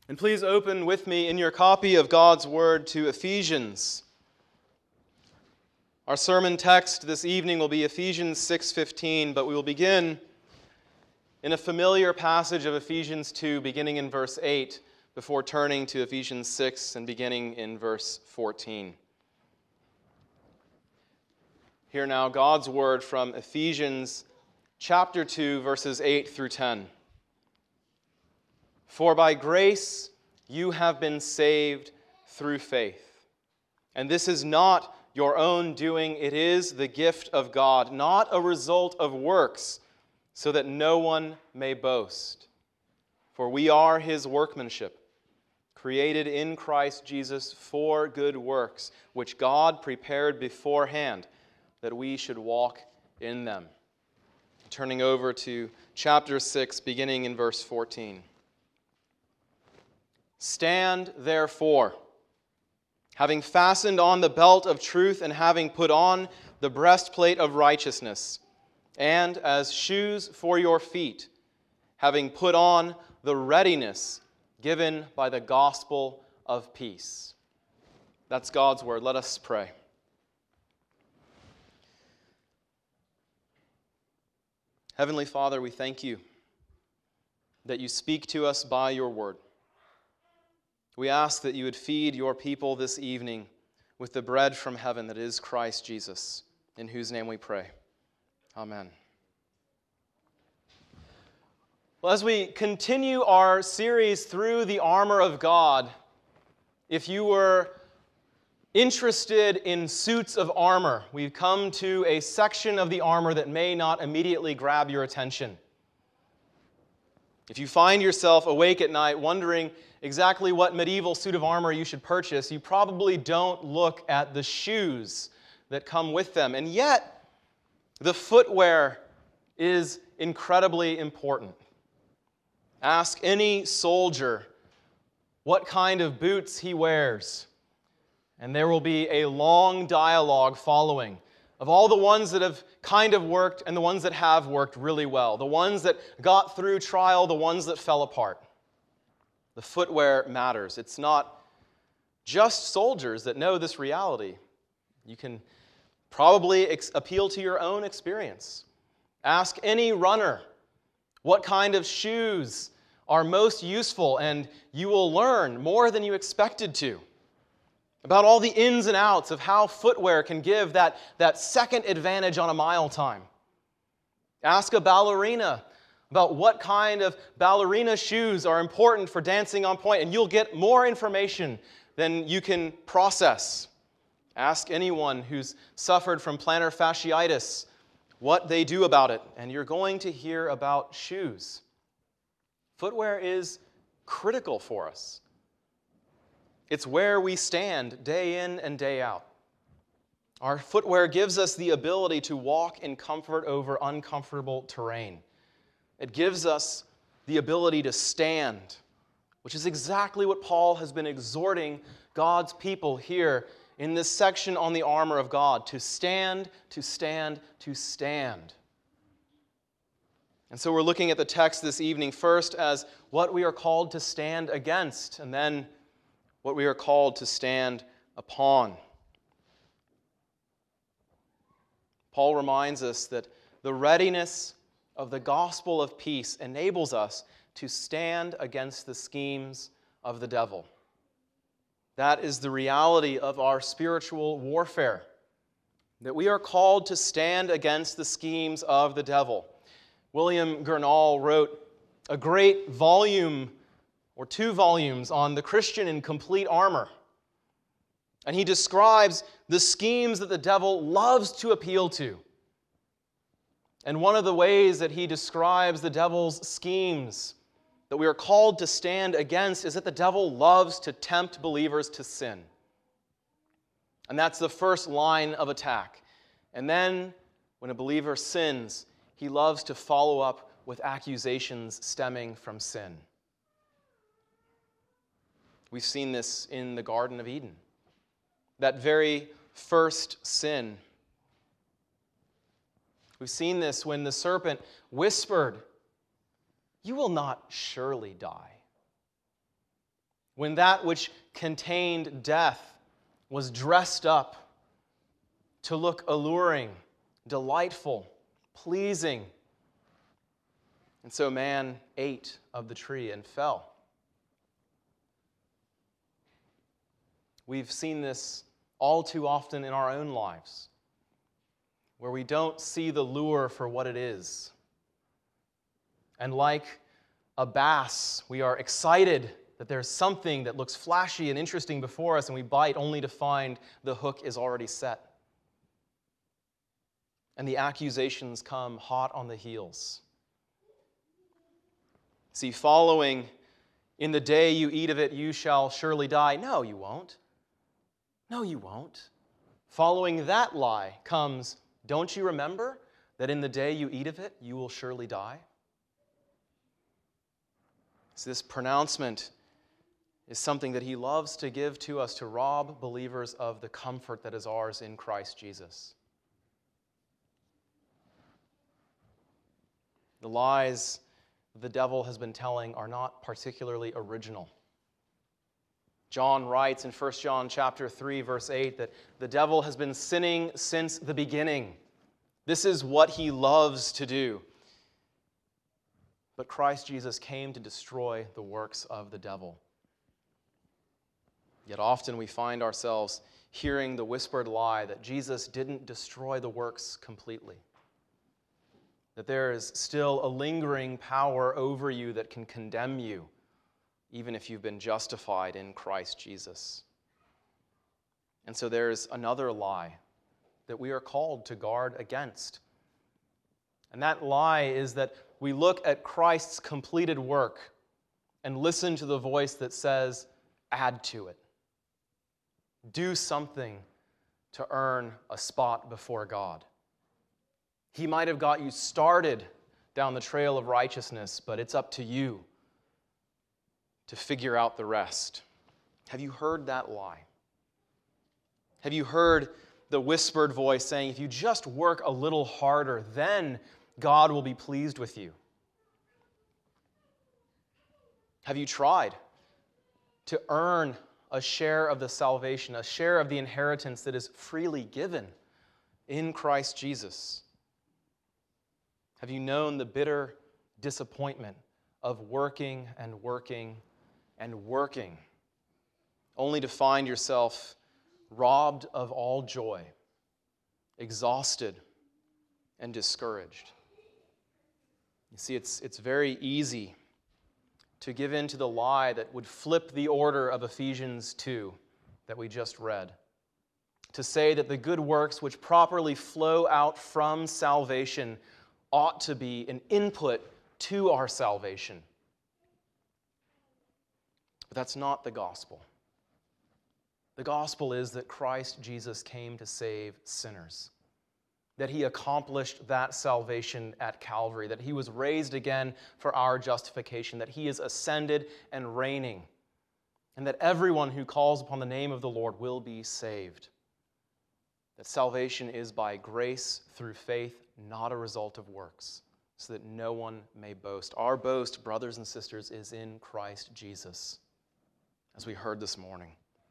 And please open with me in your copy of God's Word to Ephesians. Our sermon text this evening will be Ephesians 6:15, but we will begin in a familiar passage of Ephesians 2, beginning in verse 8, before turning to Ephesians 6 and beginning in verse 14. Hear now God's Word from Ephesians chapter 2, verses 8 through 10. For by grace you have been saved through faith. And this is not your own doing, it is the gift of God, not a result of works, so that no one may boast. For we are His workmanship, created in Christ Jesus for good works, which God prepared beforehand that we should walk in them. Turning over to chapter 6, beginning in verse 14. Stand, therefore, having fastened on the belt of truth and having put on the breastplate of righteousness, and as shoes for your feet, having put on the readiness given by the gospel of peace. That's God's word. Let us pray. Heavenly Father, we thank you that you speak to us by your word. We ask that you would feed your people this evening with the bread from heaven that is Christ Jesus, in whose name we pray. Amen. Well, as we continue our series through the armor of God, if you were interested in suits of armor, we've come to a section of the armor that may not immediately grab your attention. If you find yourself awake at night wondering exactly what medieval suit of armor you should purchase, you probably don't look at the shoes that come with them. And yet, the footwear is incredibly important. Ask any soldier what kind of boots he wears, and there will be a long dialogue following of all the ones that have kind of worked and the ones that have worked really well, the ones that got through trial, the ones that fell apart. The footwear matters. It's not just soldiers that know this reality. You can probably appeal to your own experience. Ask any runner what kind of shoes are most useful, and you will learn more than you expected to about all the ins and outs of how footwear can give that second advantage on a mile time. Ask a ballerina about what kind of ballerina shoes are important for dancing on point, and you'll get more information than you can process. Ask anyone who's suffered from plantar fasciitis what they do about it, and you're going to hear about shoes. Footwear is critical for us. It's where we stand day in and day out. Our footwear gives us the ability to walk in comfort over uncomfortable terrain. It gives us the ability to stand, which is exactly what Paul has been exhorting God's people here in this section on the armor of God, to stand, to stand, to stand. And so we're looking at the text this evening first as what we are called to stand against, and then what we are called to stand upon. Paul reminds us that the readiness of the gospel of peace enables us to stand against the schemes of the devil. That is the reality of our spiritual warfare, that we are called to stand against the schemes of the devil. William Gurnall wrote a great volume or 2 volumes on the Christian in complete armor. And he describes the schemes that the devil loves to appeal to. And one of the ways that he describes the devil's schemes that we are called to stand against is that the devil loves to tempt believers to sin. And that's the first line of attack. And then, when a believer sins, he loves to follow up with accusations stemming from sin. We've seen this in the Garden of Eden. That very first sin. We've seen this when the serpent whispered, "You will not surely die." when that which contained death was dressed up to look alluring, delightful, pleasing. And so man ate of the tree and fell. We've seen this all too often in our own lives, where we don't see the lure for what it is. And like a bass, we are excited that there's something that looks flashy and interesting before us, and we bite only to find the hook is already set. And the accusations come hot on the heels. See, following, in the day you eat of it, you shall surely die. No, you won't. No, you won't. Following that lie comes, don't you remember that in the day you eat of it, you will surely die? So this pronouncement is something that he loves to give to us to rob believers of the comfort that is ours in Christ Jesus. The lies the devil has been telling are not particularly original. John writes in 1 John chapter 3, verse 8, that the devil has been sinning since the beginning. This is what he loves to do. But Christ Jesus came to destroy the works of the devil. Yet often we find ourselves hearing the whispered lie that Jesus didn't destroy the works completely, that there is still a lingering power over you that can condemn you, even if you've been justified in Christ Jesus. And so there's another lie that we are called to guard against. And that lie is that we look at Christ's completed work and listen to the voice that says, add to it. Do something to earn a spot before God. He might have got you started down the trail of righteousness, but it's up to you to figure out the rest. Have you heard that lie? Have you heard the whispered voice saying, if you just work a little harder, then God will be pleased with you? Have you tried to earn a share of the salvation, a share of the inheritance that is freely given in Christ Jesus? Have you known the bitter disappointment of working and working and working, only to find yourself robbed of all joy, exhausted, and discouraged? You see, it's very easy to give in to the lie that would flip the order of Ephesians 2 that we just read, to say that the good works which properly flow out from salvation ought to be an input to our salvation. But that's not the gospel. The gospel is that Christ Jesus came to save sinners, that he accomplished that salvation at Calvary, that he was raised again for our justification, that he is ascended and reigning, and that everyone who calls upon the name of the Lord will be saved. That salvation is by grace through faith, not a result of works, so that no one may boast. Our boast, brothers and sisters, is in Christ Jesus, as we heard this morning.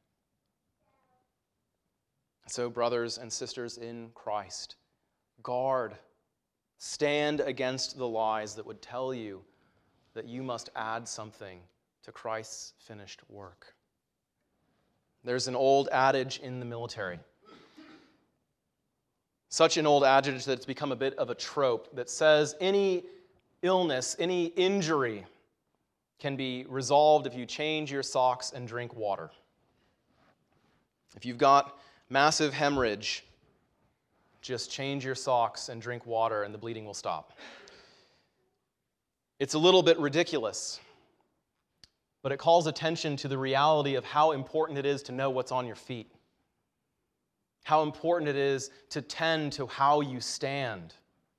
So, brothers and sisters in Christ, guard, stand against the lies that would tell you that you must add something to Christ's finished work. There's an old adage in the military, such an old adage that it's become a bit of a trope, that says any illness, any injury can be resolved if you change your socks and drink water. If you've got massive hemorrhage, just change your socks and drink water and the bleeding will stop. It's a little bit ridiculous, but it calls attention to the reality of how important it is to know what's on your feet, how important it is to tend to how you stand.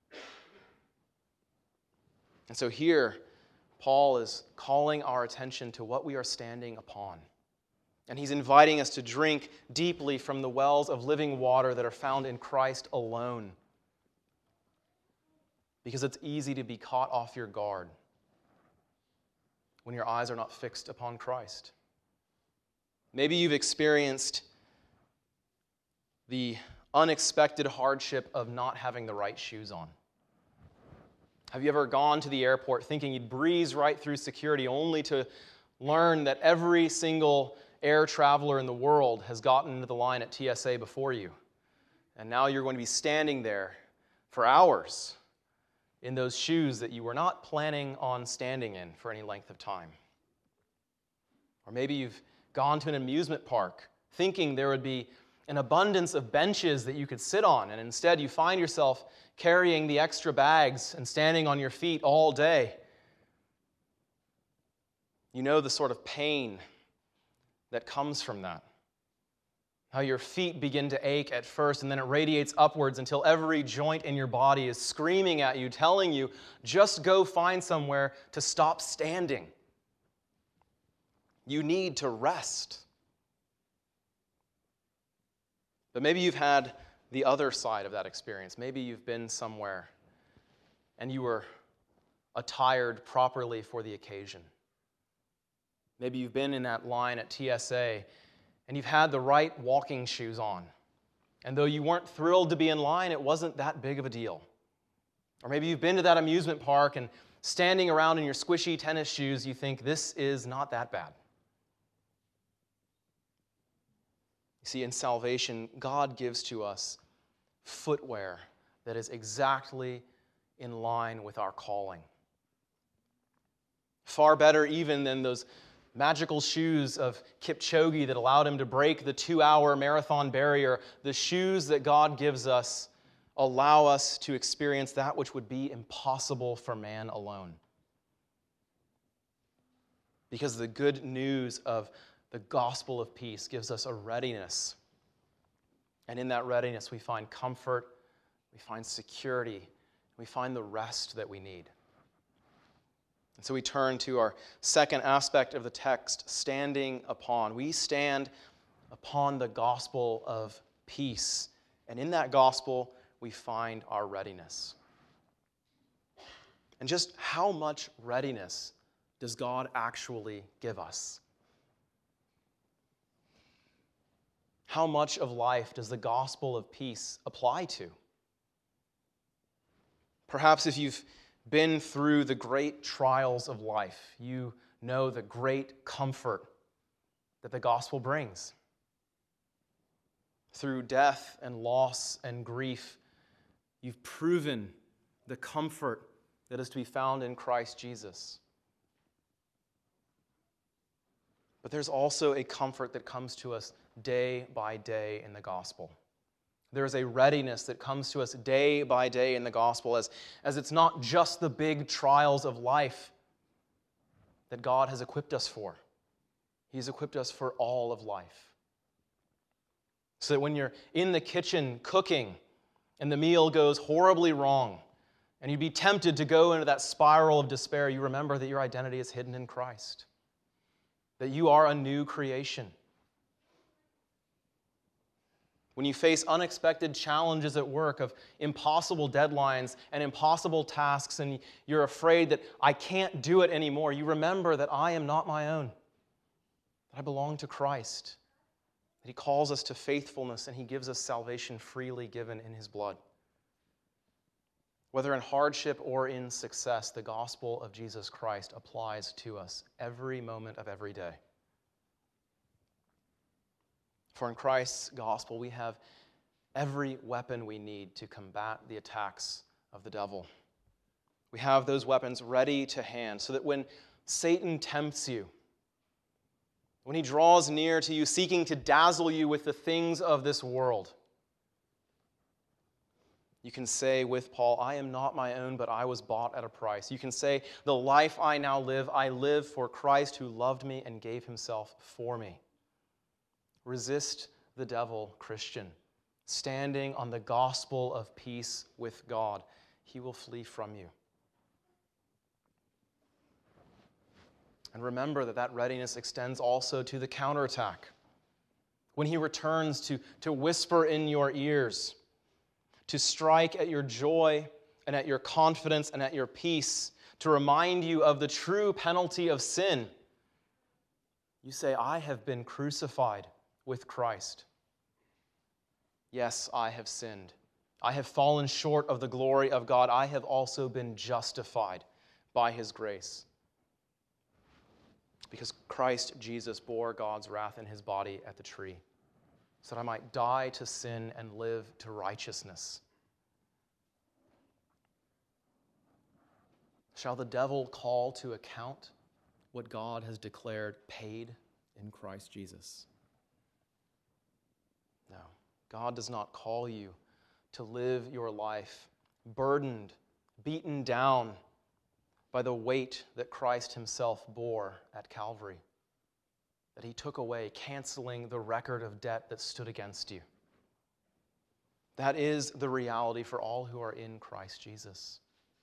And so here, Paul is calling our attention to what we are standing upon. And he's inviting us to drink deeply from the wells of living water that are found in Christ alone. Because it's easy to be caught off your guard when your eyes are not fixed upon Christ. Maybe you've experienced the unexpected hardship of not having the right shoes on. Have you ever gone to the airport thinking you'd breeze right through security only to learn that every single air traveler in the world has gotten into the line at TSA before you? And now you're going to be standing there for hours in those shoes that you were not planning on standing in for any length of time. Or maybe you've gone to an amusement park thinking there would be an abundance of benches that you could sit on, and instead you find yourself carrying the extra bags and standing on your feet all day. You know the sort of pain that comes from that. How your feet begin to ache at first, and then it radiates upwards until every joint in your body is screaming at you, telling you, just go find somewhere to stop standing. You need to rest. But maybe you've had the other side of that experience. Maybe you've been somewhere and you were attired properly for the occasion. Maybe you've been in that line at TSA and you've had the right walking shoes on. And though you weren't thrilled to be in line, it wasn't that big of a deal. Or maybe you've been to that amusement park and standing around in your squishy tennis shoes, you think, this is not that bad. You see, in salvation, God gives to us footwear that is exactly in line with our calling. Far better even than those magical shoes of Kipchoge that allowed him to break the 2-hour marathon barrier. The shoes that God gives us allow us to experience that which would be impossible for man alone. Because the good news of the gospel of peace gives us a readiness. And in that readiness, we find comfort, we find security, we find the rest that we need. And so we turn to our second aspect of the text, standing upon. We stand upon the gospel of peace. And in that gospel, we find our readiness. And just how much readiness does God actually give us? How much of life does the gospel of peace apply to? Perhaps if you've been through the great trials of life, you know the great comfort that the gospel brings. Through death and loss and grief, you've proven the comfort that is to be found in Christ Jesus. But there's also a comfort that comes to us day by day in the gospel. There is a readiness that comes to us day by day in the gospel as it's not just the big trials of life that God has equipped us for. He's equipped us for all of life. So that when you're in the kitchen cooking and the meal goes horribly wrong and you'd be tempted to go into that spiral of despair, you remember that your identity is hidden in Christ, that you are a new creation. When you face unexpected challenges at work of impossible deadlines and impossible tasks, and you're afraid that I can't do it anymore, you remember that I am not my own, that I belong to Christ, that He calls us to faithfulness and He gives us salvation freely given in His blood. Whether in hardship or in success, the gospel of Jesus Christ applies to us every moment of every day. For in Christ's gospel, we have every weapon we need to combat the attacks of the devil. We have those weapons ready to hand so that when Satan tempts you, when he draws near to you, seeking to dazzle you with the things of this world, you can say with Paul, I am not my own, but I was bought at a price. You can say, the life I now live, I live for Christ who loved me and gave himself for me. Resist the devil, Christian, standing on the gospel of peace with God. He will flee from you. And remember that readiness extends also to the counterattack. When he returns to whisper in your ears, to strike at your joy and at your confidence and at your peace, to remind you of the true penalty of sin, You say, I have been crucified with Christ. Yes, I have sinned. I have fallen short of the glory of God. I have also been justified by his grace. Because Christ Jesus bore God's wrath in his body at the tree, so that I might die to sin and live to righteousness. Shall the devil call to account what God has declared paid in Christ Jesus? No, God does not call you to live your life burdened, beaten down by the weight that Christ himself bore at Calvary, that he took away, canceling the record of debt that stood against you. That is the reality for all who are in Christ Jesus.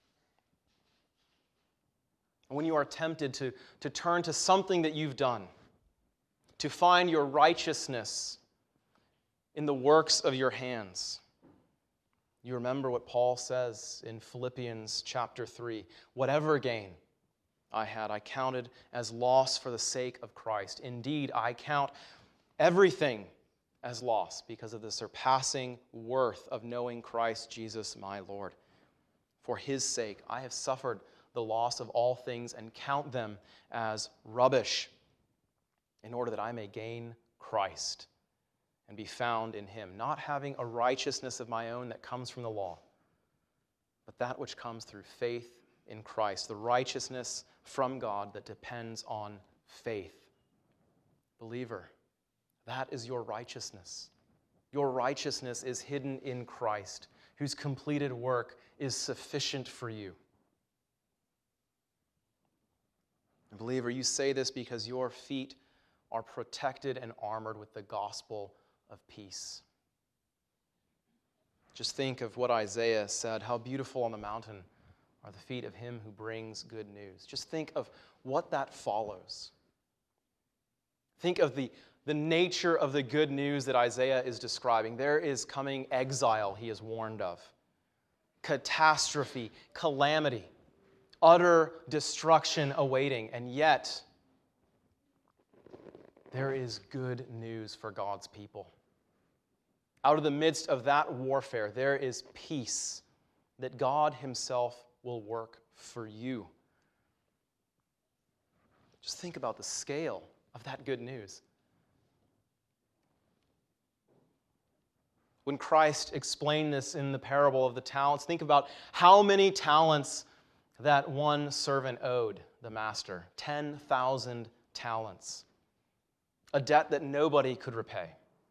When you are tempted to turn to something that you've done, to find your righteousness in the works of your hands, you remember what Paul says in Philippians chapter 3. Whatever gain I had, I counted as loss for the sake of Christ. Indeed, I count everything as loss because of the surpassing worth of knowing Christ Jesus my Lord. For his sake, I have suffered the loss of all things and count them as rubbish in order that I may gain Christ and be found in him, not having a righteousness of my own that comes from the law, but that which comes through faith in Christ, the righteousness from God that depends on faith. Believer, that is your righteousness. Your righteousness is hidden in Christ, whose completed work is sufficient for you. And believer, you say this because your feet are protected and armored with the gospel of peace. Just think of what Isaiah said, how beautiful on the mountain are the feet of him who brings good news. Just think of what that follows. Think of the nature of the good news that Isaiah is describing. There is coming exile he is warned of, catastrophe, calamity, utter destruction awaiting, and yet there is good news for God's people. Out of the midst of that warfare, there is peace that God himself will work for you. Just think about the scale of that good news. When Christ explained this in the parable of the talents, think about how many talents that one servant owed the master. 10,000 talents. A debt that nobody could repay.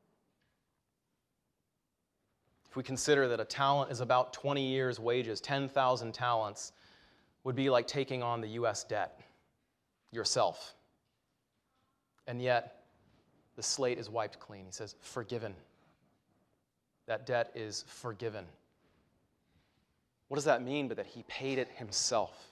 If we consider that a talent is about 20 years' wages, 10,000 talents would be like taking on the U.S. debt yourself. And yet, the slate is wiped clean. He says, forgiven. That debt is forgiven. What does that mean? But that he paid it himself.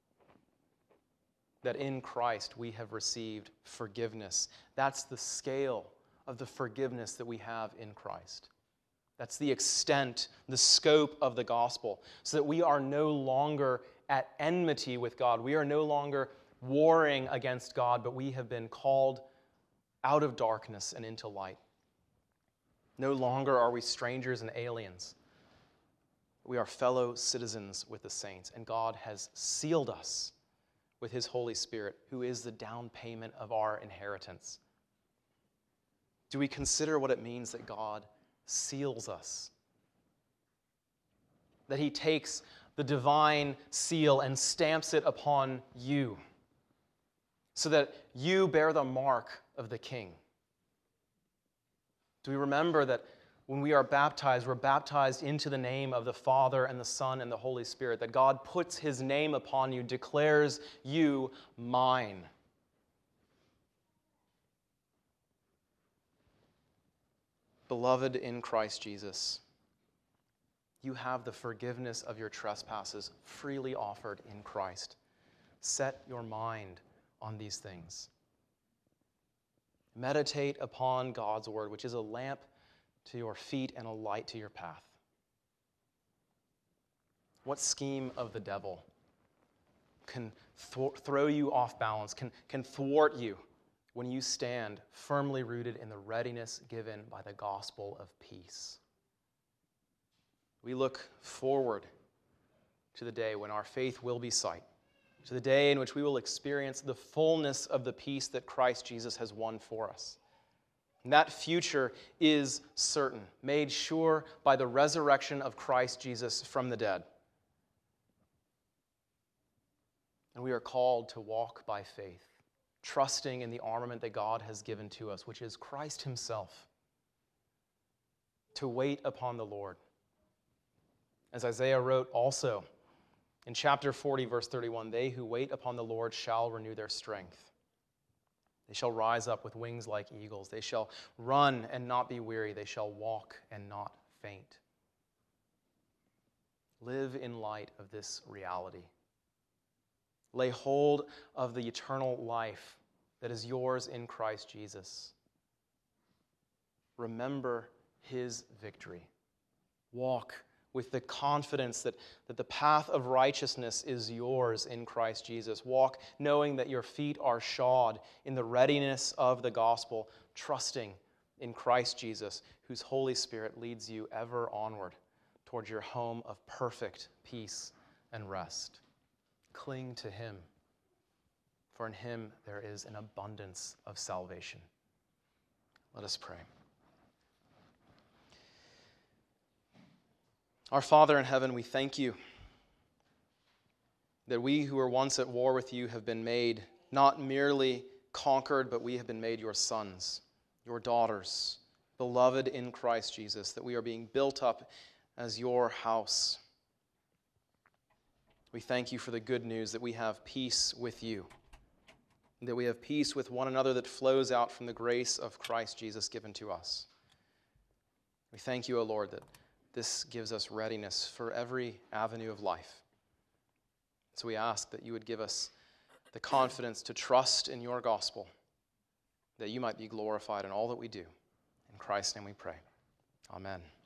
That in Christ we have received forgiveness. That's the scale of the forgiveness that we have in Christ. That's the extent, the scope of the gospel, so that we are no longer at enmity with God. We are no longer warring against God, but we have been called out of darkness and into light. No longer are we strangers and aliens. We are fellow citizens with the saints, and God has sealed us with his Holy Spirit, who is the down payment of our inheritance. Do we consider what it means that God seals us? That he takes the divine seal and stamps it upon you, so that you bear the mark of the King. Do we remember that when we are baptized, we're baptized into the name of the Father and the Son and the Holy Spirit, that God puts his name upon you, declares you mine. Beloved in Christ Jesus, you have the forgiveness of your trespasses freely offered in Christ. Set your mind on these things. Meditate upon God's word, which is a lamp to your feet and a light to your path. What scheme of the devil can throw you off balance, can thwart you when you stand firmly rooted in the readiness given by the gospel of peace. We look forward to the day when our faith will be sight, to the day in which we will experience the fullness of the peace that Christ Jesus has won for us. And that future is certain, made sure by the resurrection of Christ Jesus from the dead. And we are called to walk by faith, trusting in the armament that God has given to us, which is Christ himself, to wait upon the Lord. As Isaiah wrote also in chapter 40, verse 31, they who wait upon the Lord shall renew their strength. They shall rise up with wings like eagles. They shall run and not be weary. They shall walk and not faint. Live in light of this reality. Lay hold of the eternal life that is yours in Christ Jesus. Remember his victory. Walk with the confidence that the path of righteousness is yours in Christ Jesus. Walk knowing that your feet are shod in the readiness of the gospel, trusting in Christ Jesus, whose Holy Spirit leads you ever onward towards your home of perfect peace and rest. Cling to him, for in him there is an abundance of salvation. Let us pray. Our Father in heaven, we thank you that we who were once at war with you have been made not merely conquered, but we have been made your sons, your daughters, beloved in Christ Jesus, that we are being built up as your house. We thank you for the good news that we have peace with you, that we have peace with one another that flows out from the grace of Christ Jesus given to us. We thank you, O Lord, that this gives us readiness for every avenue of life. So we ask that you would give us the confidence to trust in your gospel, that you might be glorified in all that we do. In Christ's name we pray. Amen.